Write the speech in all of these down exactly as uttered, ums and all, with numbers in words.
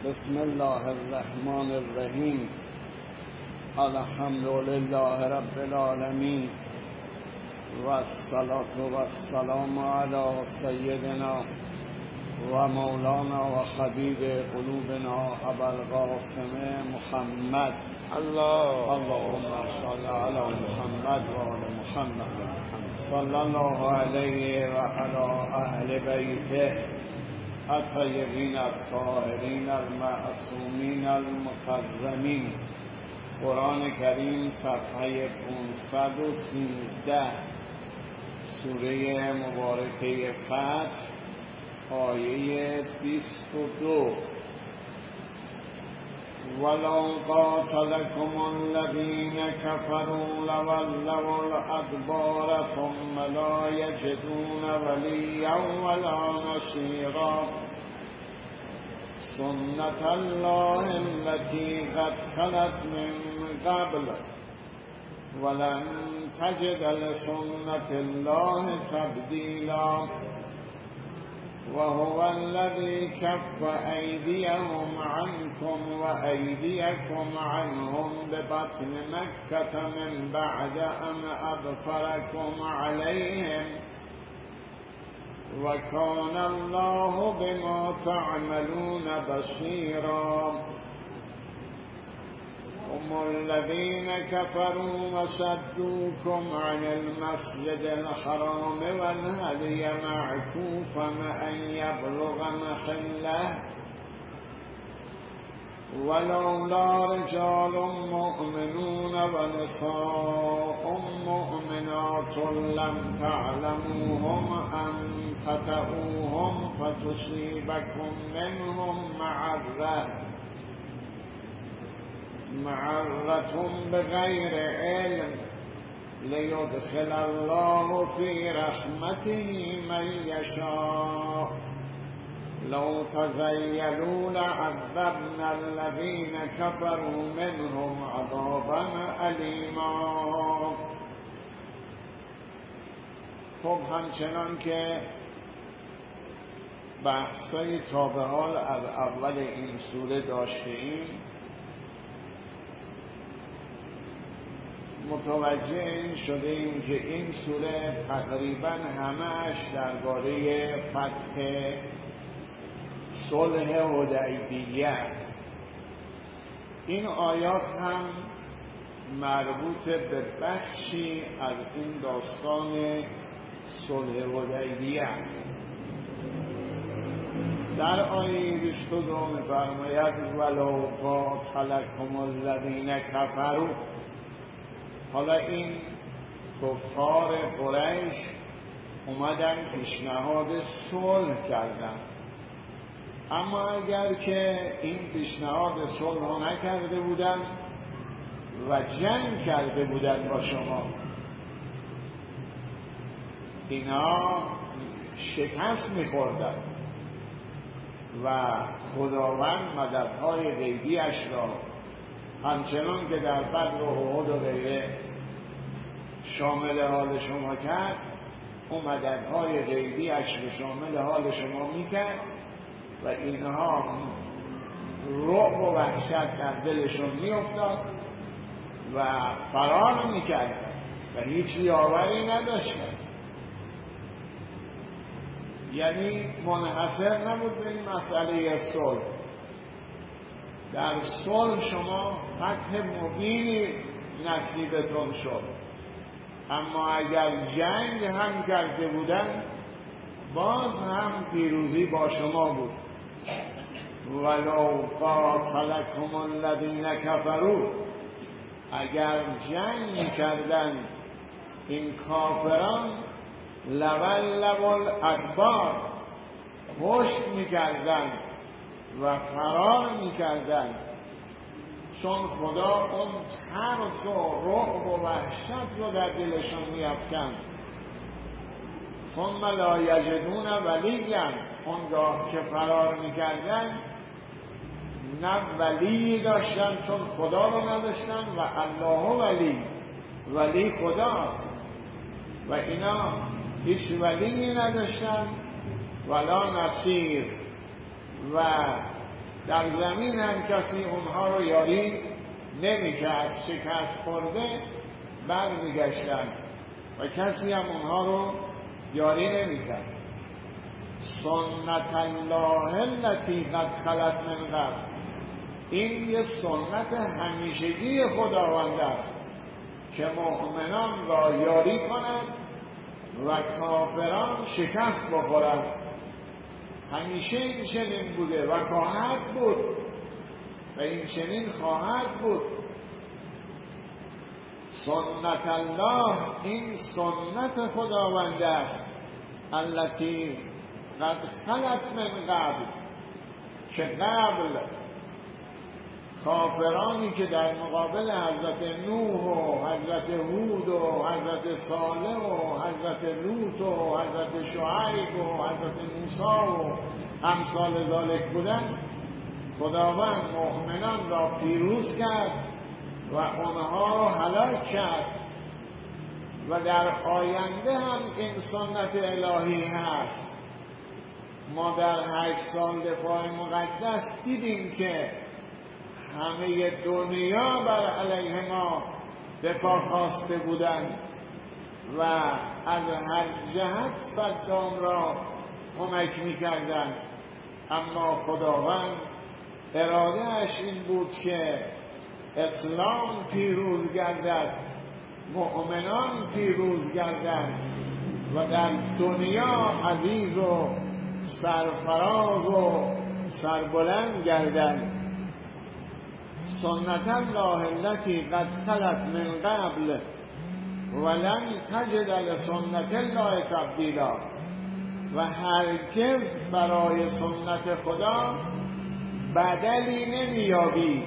بسم الله الرحمن الرحیم. الحمد لله رب العالمین و الصلاة و السلام علی سیدنا و مولانا و حبیب قلوبنا ابوالقاسم محمد. الله اللهم صل علی محمد و آل محمد. صلی الله علیه و علی اهل بیته الطیبین الطاهرین المعصومین المکرمین. قرآن کریم صفحه پانصد و سیزده، سوره مبارکه فتح، آیه بیست و دو. ولو قاتلكم الذين كفروا لولوا الأدبار ثم لا يجدون وليا ولا نصيرا سنة الله التي قد خلت من قبل ولن تجد لسنة الله تبديلا وهو الذي كف أيديهم عنكم وأيديكم عنهم ببطن مكة من بعد أن أظفركم عليهم وكان الله بما تعملون بصيرا. هم الذين كفروا وصدوكم عن المسجد الحرام والهدي معكوفا أن يبلغ محله ولولا رجال مؤمنون ونساء مؤمنات لم تعلموهم أن تطؤوهم فتصيبكم منهم معرة معرة بغير علم ليدخل الله في رحمته من يشاء لو تزيلوا لعذبنا الذين كفروا منهم عذابا أليما. خب همچنان که بحثای تا به حال از اول این سوره داشتیم، متوجه این شده ایم که این سوره تقریبا همه‌اش درباره فتح صلح حدیبیه است. این آیات هم مربوط به بخشی از این داستان صلح حدیبیه است. در آیه بیست و دو می‌فرماید ولو قاتلکم الذین کفروا. حالا این کفار قریش اومدن پیشنهاد صلح کردن، اما اگر که این پیشنهاد صلح نکرده بودن و جنگ کرده بودن با شما، اینا شکست میخوردن و خداوند مددهای غیبیش را همچنان که در بدر و احد و غیره شامل حال شما کرد، اون مددهای غیبیش رو شامل حال شما میکرد و اینها رعب و وحشت در دلشون میافتاد و فرار میکرد و هیچ یاوری نداشتن. یعنی منحصر نبود به این مسئله صلح. در صلح شما فتح مبینی نصیبتون شد، اما اگر جنگ هم کرده بودن باز هم پیروزی با شما بود. ولو قاتلکم الذین کفروا، اگر جنگ میکردن این کافران لولوا الادبار، پشت میکردن و فرار میکردن، چون خدا اون ترس و رعب و وحشت رو در دلشون میافکند. ثم لا یجدون ولیا، اونگاه که فرار میکردن نه ولی داشتن چون خدا رو نداشتن و الله ولی، ولی خداست و اینا هیچ ولی نداشتن ولا نصیر و در زمین هم کسی اونها رو یاری نمی‌کرد، شکست خورده برمیگشتن و کسی هم اونها رو یاری نمی‌کرد. سنت الله التي قد خلت من قبل، این یه سنت همیشگی خداوند است که مؤمنان را یاری کند و کافران شکست بخورند. همیشه این چنین بوده و خواهد بود و این چنین خواهد بود. سنت الله، این سنت خداوند است، التي قد خلت من قبل، که قبل کافرانی که در مقابل حضرت نوح و حضرت هود و حضرت صالح و حضرت لوط و حضرت شعیب و حضرت موسی و امثال ذالک بودن، خداوند مؤمنان را پیروز کرد و آنها را هلاک کرد و در آینده هم این سنت الهی هست. ما در هشت سال دفاع مقدس دیدیم که همه دنیا بر علیه ما دفاع خواسته بودند و از هر جهت صدام را کمک می‌کردند، اما خداوند اراده‌اش این بود که اسلام پیروز گردد، مؤمنان پیروز گردند و در دنیا عزیز و سرفراز و سربلند گردند. سنت الله التي قد خلت من قبل ولن تجد لسنت الله تبدیلا، و هرگز برای سنت خدا بدلی نمیابی.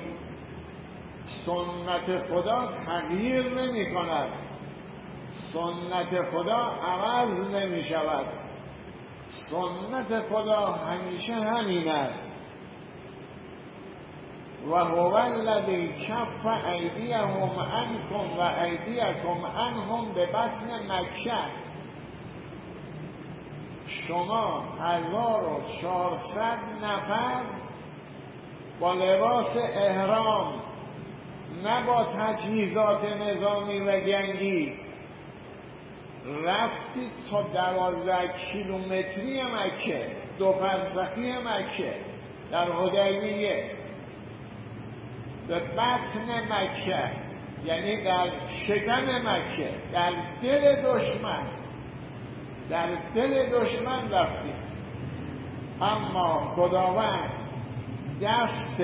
سنت خدا تغییر نمی کند، سنت خدا عوض نمی شود، سنت خدا همیشه همین است. و هو الذی کف ایدیهم عنکم و ایدیکم عنهم ببطن مکه. شما هزار و چهارصد نفر با لباس احرام، نه با تجهیزات نظامی و جنگی، رفتید تا دوازده کیلومتری مکه، دو فرسخی مکه، در حدیبیه، به بطن مکه، یعنی در شکم مکه، در دل دشمن، در دل دشمن رفتید. اما خداوند دست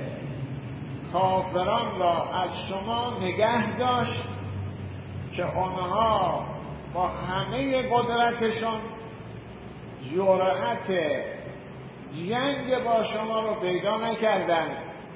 کافران را از شما نگه داشت که آنها با همه قدرتشان جرأت جنگ با شما رو پیدا نکردند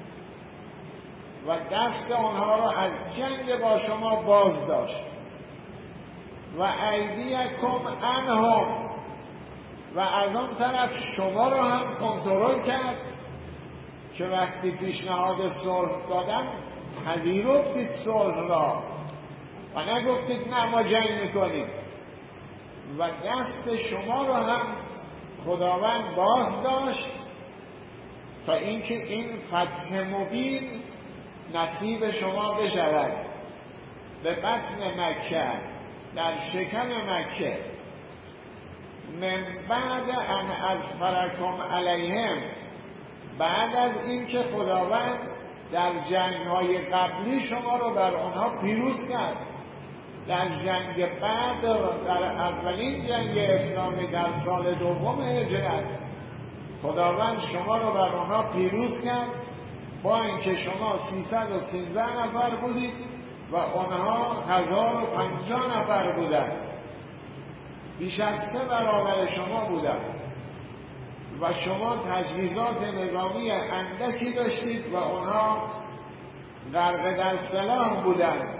و دست آنها را از جنگ با شما باز داشت. و ایدیکم عنهم، و از آن طرف شما را هم کنترل کرد که وقتی پیشنهاد صلح دادن پذیرفتید صلح را و نگفتید نه ما جنگ میکنیم، و دست شما را هم خداوند باز داشت تا اینکه این فتح مبین نصیب شما بشود. به بطن مکه، در شکم مکه، من بعد ان اظفرکم علیهم، بعد از اینکه خداوند در جنگ‌های قبلی شما رو بر آنها پیروز کرد. در جنگ بدر، در اولین جنگ اسلامی در سال دوم هجرت، خداوند شما رو بر آنها پیروز کرد، با اینکه شما سیصد و سیزده نفر بودید و آنها هزار و پنجاه نفر بودند، بیش از سه برابر شما بودند و شما تجهیزات نظامی اندکی داشتید و آنها غرق در سلاح بودند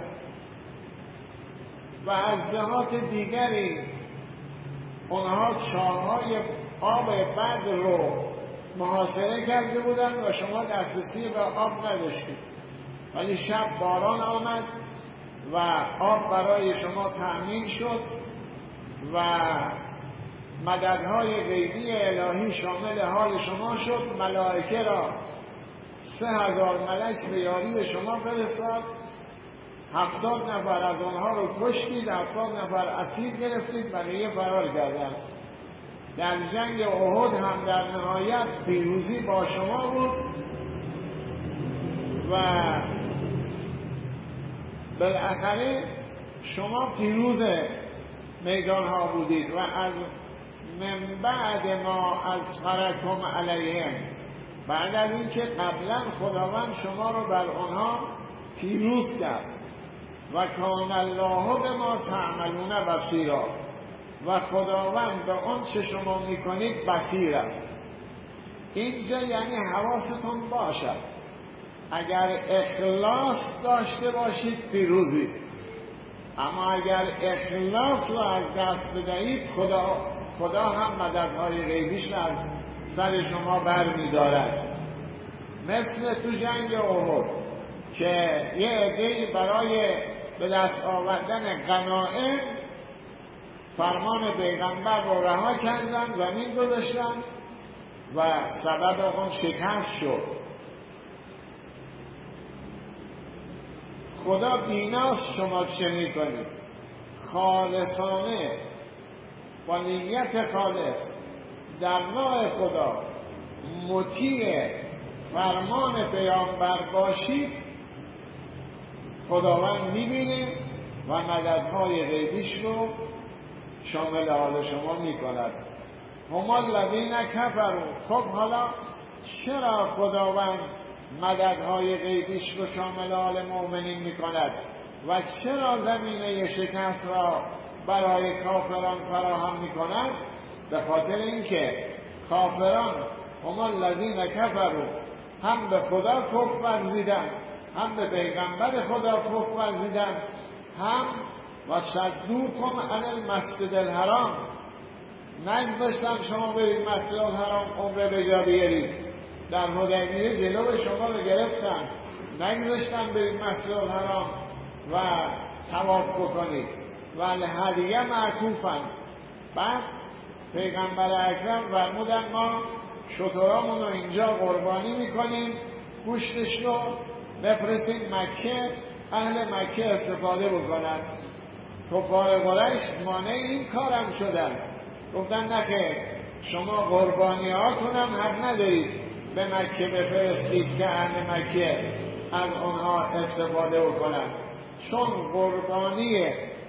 و از جهات دیگری آنها چاهای آب بدر رو محاصره کرده بودند و شما دسترسی به آب نداشتید. ولی شب باران آمد و آب برای شما تأمین شد و مددهای غیبی الهی شامل حال شما شد. ملائکه را سه هزار ملک به یاری شما فرستاد، هفتاد نفر از آنها رو کشتید، هفتاد نفر اسیر گرفتید، بقیه فرار کردند. در جنگ احد هم در نهایت پیروزی با شما بود و بالاخره شما پیروز میدان ها بودید. و از من بعد ما از فرکم علیهم، بعد از اینکه قبلا خداوند شما رو بر آنها پیروز کرد. و کان الله بما تعملون بصیرا، و خداوند به آن چه شما میکنید بصیر است. اینجا یعنی حواستون باشد، اگر اخلاص داشته باشید پیروزید، اما اگر اخلاص رو از دست بدهید خدا خدا هم مددهای غیبیش رو از سر شما بر می‌دارد. مثل تو جنگ احد که یه عده‌ای برای به دست آوردن غنایم فرمان پیغمبر رو رها کردن، زمین گذاشتن و سبب اون شکست شد. خدا بیناست شما چه میکنید. خالصانه با نیت خالص در راه خدا مطیع فرمان پیامبر باشید، خداوند میبینه و مددهای غیبیش رو شامل حال شما میکند. هم الذین کفروا، خب حالا چرا خداوند مددهای غیبیش رو شامل حال مؤمنین میکند و چرا زمینه شکست را برای کافران فراهم میکند؟ به خاطر اینکه کافران هم الذین کفروا هم به خدا کفر ورزیدن، هم به پیغمبر خدا کفر ورزیدن، هم و صدوکم عن المسجد الحرام، نگذاشتن شما برید مسجد الحرام عمره به جا بیارید. در حدیبیه جلو شما رو گرفتن، نگذاشتن برید مسجد الحرام و طواف بکنید. و الهدیه معکوفن. بعد پیغمبر اکرم فرمودن ما شترامون رو اینجا قربانی میکنیم، گوشتش رو بفرستید مکه، اهل مکه استفاده بکنن. کفار قریش مانع این کارم شدن، گفتن نه که شما قربانیاتون هم حق ندارید به مکه بفرستید که اهل مکه از آنها استفاده بکنن، چون قربانی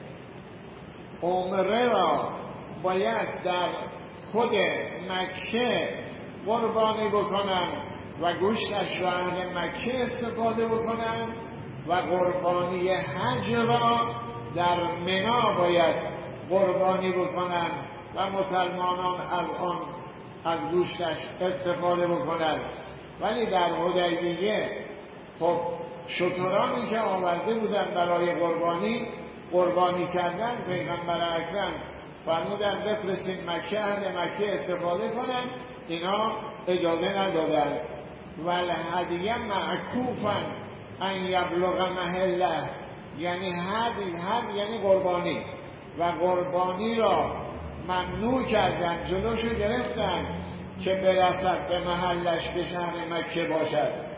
عمره را باید در خود مکه قربانی بکنن و گوشتش را اهل مکه استفاده بکنن و قربانی حج را در منا باید قربانی بکنن و مسلمانان از آن از گوشتش استفاده بکنن. ولی در حدیبیه خب شترانی که آورده بودن برای قربانی قربانی کردن، پیغمبر اکرم فرمودن بفرستین مکه، اهل مکه استفاده کنن، اینا اجازه ندادن. و الهدیه معکوفن ان یبلغ محله، یعنی هدی هد یعنی قربانی، و قربانی را ممنوع کردن، جلوشو گرفتن که برسد به محلش به شهر مکه باشد.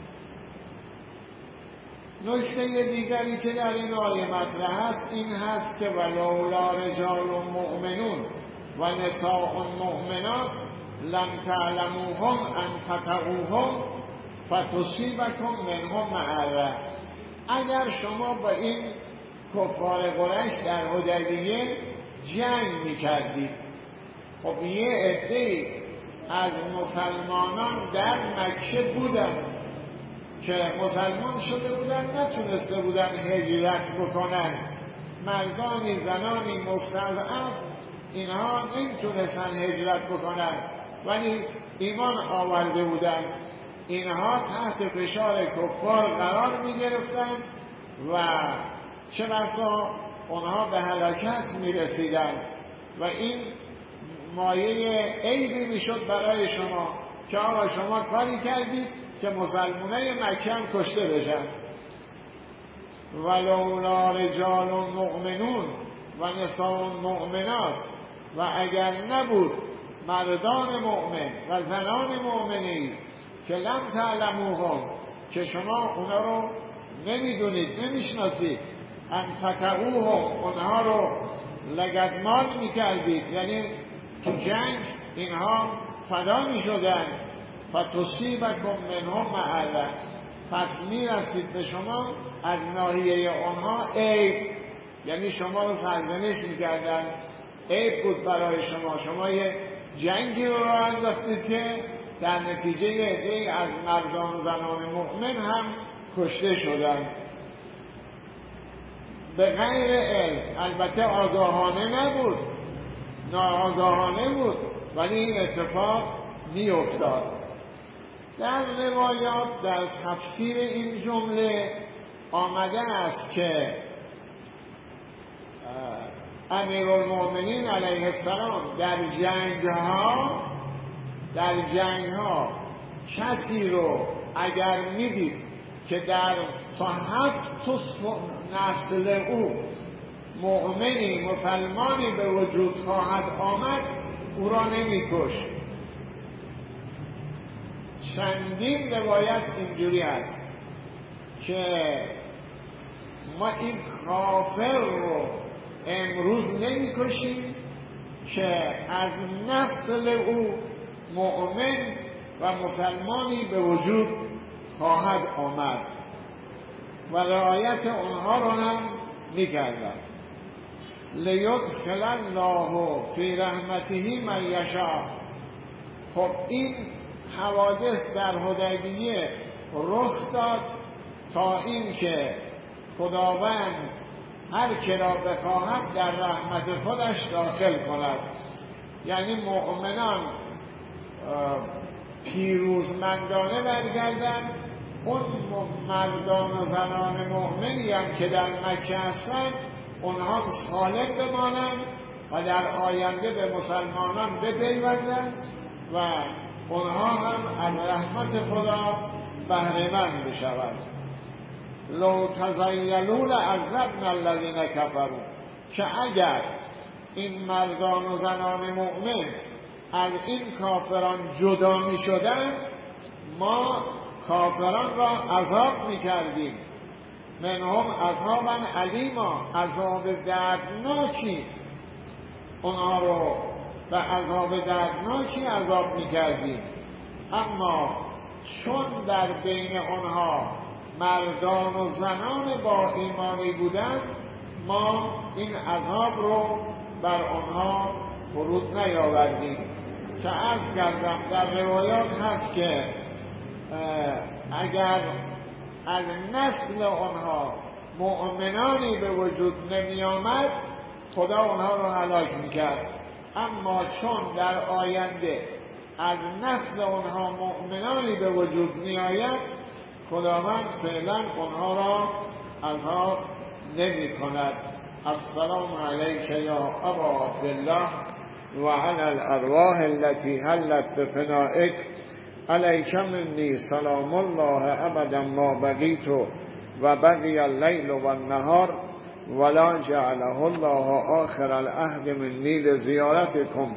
نکته دیگری که در این آیه مطرح است این هست که ولولا رجال مؤمنون و نساء مؤمنات لم تعلموهم ان تطئوهم فتصیبکم منهم معرة. اگر شما با این کفار قریش در حدیبیه جنگ میکردید، خب یه عده‌ای از مسلمانان در مکه بودن که مسلمان شده بودن، نتونسته بودن هجرت بکنن، مردانی زنانی مستضعف اینها نمیتونستن هجرت بکنن ولی ایمان آورده بودن، اینها تحت فشار کفار قرار میگرفتن و چه بسا اونها به هلاکت میرسیدن و این مایه عیبی میشد برای شما که آقا شما کاری کردید که مسلمانای مکه هم کشته بشن. ولولا رجال مؤمنون و نساء مؤمنات و اگر نبود مردان مؤمن و زنان مؤمنی که لم تعلموهم، که شما اونا رو نمیدونید، نمیشناسید، ان تطعوهم، اونها رو لگدمال میکردید، یعنی تو جنگ اینها فدا میشدن، فتصیبکم منهم معرة، پس میرسید به شما از ناحیه اونها عیب، یعنی شما رو سرزنش میکردن، عیب بود برای شما، شما یه جنگی رو راه انداختید که در نتیجه عده‌ای از مردان و زنان مؤمن هم کشته شدن به غیر علم. البته آگاهانه نبود، ناآگاهانه بود، ولی این اتفاق می افتاد. در روایات در تفسیر این جمله آمده است که امیرالمؤمنین علیه السلام در جنگ ها در جنگ ها کسی رو اگر میدید که در تا هفت نسل او مؤمنی مسلمانی به وجود خواهد آمد، او را نمیکش. چندین روایت اینجوری است که ما این کافر رو امروز نمیکشیم که از نسل او مؤمن و مسلمانی به وجود خواهد آمد و رعایت اونها رو هم میکردن. لیدخل الله فی رحمته من یشاء. خب این حوادث در حدیبیه رخ داد تا این که خداوند هر که را بخواهد در رحمت خودش داخل کند، یعنی مؤمنان پیروزمندانه برگردن، اون مردان و زنان مؤمنی هم که در مکه هستند اونها سالم بمانند و در آینده به مسلمانان بپیوندند و اونها هم از رحمت خدا بهره‌مند بشوند. لو تزیلوا لعذبنا الذین کفروا، که اگر این مردان و زنان مؤمن از این کافران جدا می شدن، ما کافران را عذاب می کردیم. منهم عذابا علیما، عذاب دردناکی، اونها رو به عذاب دردناکی عذاب می کردیم. اما چون در بین اونها مردان و زنان با ایمانی بودند، ما این عذاب رو بر آنها فرود نیاوردیم. که عرض کردم در روایات هست که اگر از نسل آنها مؤمنانی به وجود نمی آمد، خدا آنها را هلاک میکرد. اما چون در آینده از نسل آنها مؤمنانی به وجود می آید، خداوند فعلا آنها را عذاب نمی کند. السلام علیک یا ابا عبدالله و علی الارواح التي حلت بفنائک، علیک منی سلام الله ابدا ما بقیت و بقی اللیل و النهار ولا جعله الله آخر العهد منی لزیارتکم.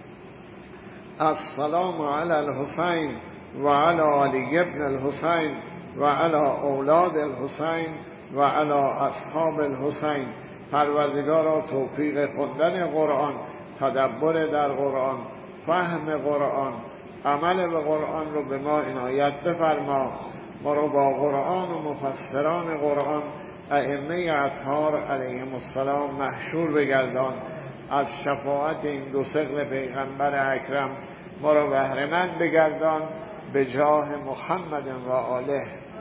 السلام علی الحسین و علی علی ابن الحسین و علی اولاد الحسین و علی اصحاب الحسین. پروردگارا توفیق خوندن قرآن، تدبر در قرآن، فهم قرآن، عمل به قرآن رو به ما عنایت بفرما. ما رو با قرآن و مفسران قرآن، ائمه اطهار علیهم السلام محشور بگردان. از شفاعت این دو ثقل پیغمبر اکرم ما رو بهره‌مند بگردان، به جاه محمد و آله.